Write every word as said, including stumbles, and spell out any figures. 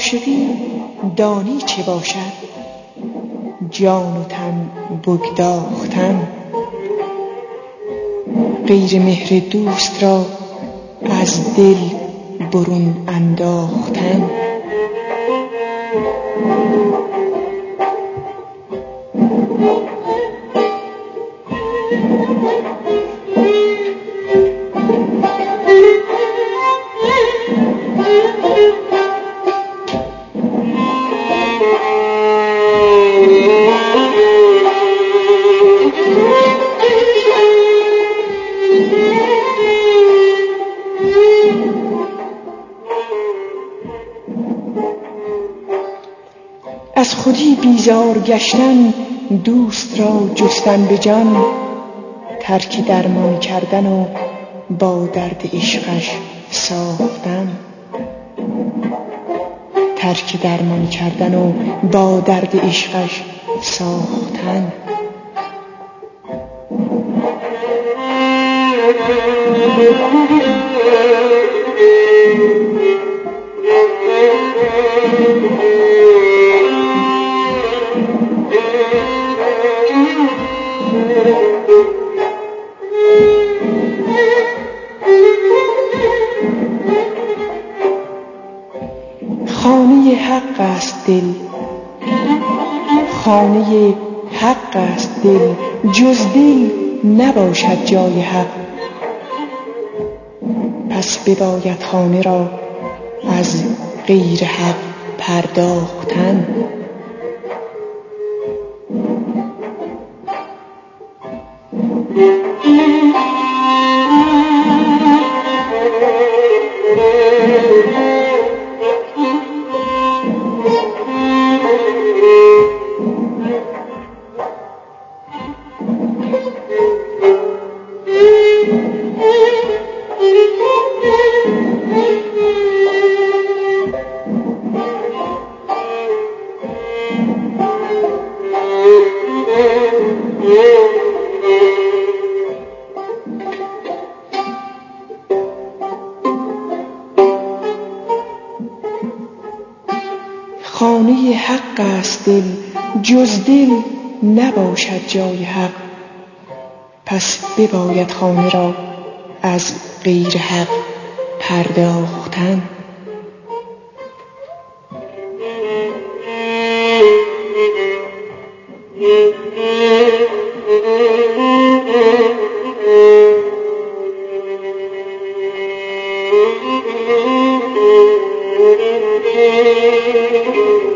عاشقی دانی چه باشد؟ جان و تن بگداختن. غیر مهر دوست را از دل برون انداختن. از خودی بیزار گشتن، دوست را جستن به جان، ترک درمان کردن و با درد عشقش ساختن. ترک درمان کردن و با درد عشقش ساختن. خانه حق است دل، خانه حق است دل، جز دل نباشد جای حق. پس بباید خانه را از غیر حق پرداختن. خانه حق است دل، جز دل نباشد جای حق. پس بباید خانه را از غیر حق پرداختن. Thank you.